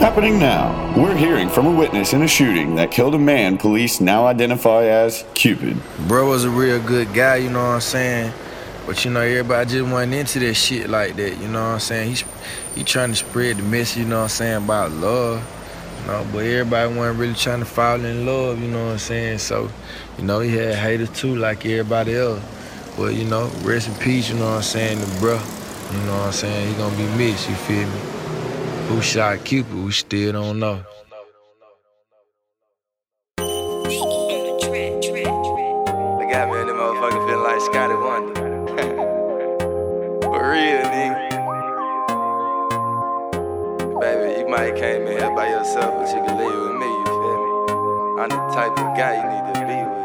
Happening now, we're hearing from a witness in a shooting that killed a man police now identify as Cupid. Bro was a real good guy, you know what I'm saying? But you know, everybody just wasn't into that shit like that, you know what I'm saying? He trying to spread the message, you know what I'm saying, about love. You know, but everybody wasn't really trying to fall in love, you know what I'm saying? So, you know, he had haters too, like everybody else. But, you know, rest in peace, you know what I'm saying, the bro. You know what I'm saying? He gonna be missed, you feel me? Who shot Cupid, we still don't know. They got me in the motherfucker feeling like Scotty Wonder. For real, nigga. Baby, you might came in here by yourself, but you can leave with me, you feel me? I'm the type of guy you need to be with.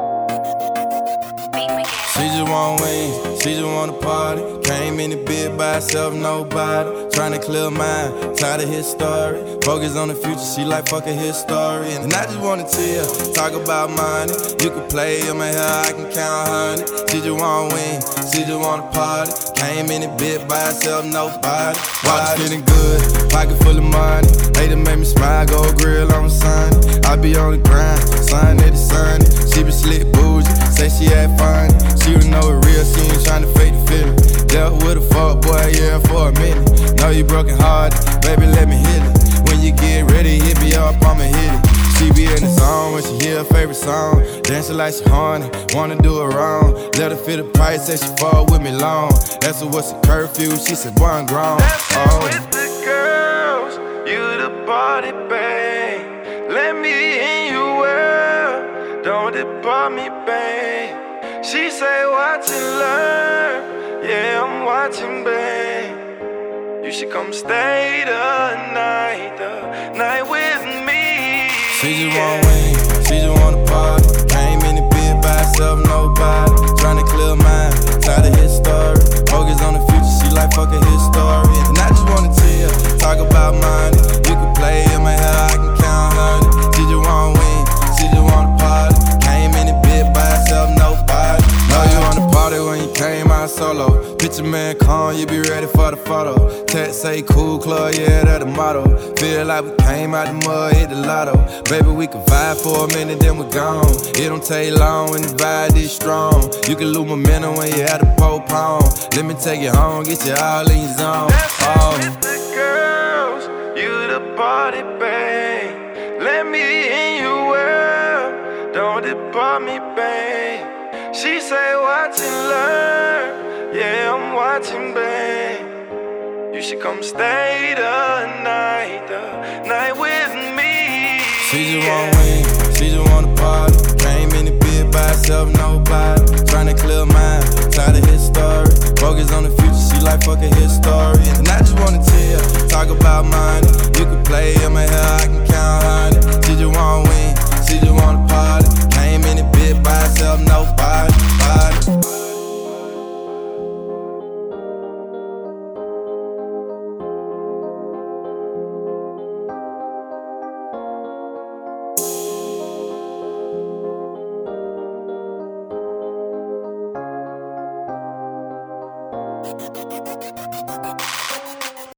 She just want wings, she just wanna party. Came in the bed by herself, nobody. Tryna clear mind, tired of his story. Focus on the future, she like fuck a history. And I just wanna chill, talk about money. You can play in my hair, I can count honey. She just want wings, she just wanna party. Came in the bed by herself, nobody. Watch feeling good, pocket full of money. Hater make me smile, go grill on Sunday. I be on the grind, Sunday to Sunday. She be slick bougie, say she had fun. She would know it real, she ain't tryna fake the feeling. Dealt with a fuck boy, yeah, for a minute. Know you broken hearted, baby, let me hit it. When you get ready, hit me up, I'ma hit it. She be in the zone when she hear her favorite song. Dancing like she horny, wanna do it wrong. Let her feel the price, say she fall with me long. Asked her what's the curfew, she said, boy, I'm grown. Dancing with the girls, you the party, babe. Let me in your world, don't depart me, babe. She say, watch and learn, yeah, I'm watching, babe. You should come stay the night with me. She just want wings, she just wanna party. Came in the bed by herself, nobody. Tryna clear mind, tired of his story. Focus on the future, she like fuck a history. And I just wanna chill, talk about money. You can play in my hair, I can count honey. She just want wings, she just wanna party. Came in the bed by herself, nobody. Know you wanna party when you came out solo. Picture man calm, you be ready for the photo. Text say cool club, yeah, that the motto. Feel like we came out the mud, hit the lotto. Baby, we can vibe for a minute, then we gone. It don't take long when the vibe is strong. You can lose momentum when you at the postpone. Let me take you home, get you all in your zone. Dancing with the girls, you the party, babe. Let me in your world, don't depart me, babe. She say watch and learn, yeah, I'm watching, babe. You should come stay the night with me. She just want wings, she just wanna party. Came in the bed by herself, nobody. Tryna clear mind, tired of his story. Focus on the future, she like fuck a history. And I just wanna chill, talk about money. You can play in my hair, I can count honey. She just want wings, she just wanna party. Came in the bed by herself, nobody. Body.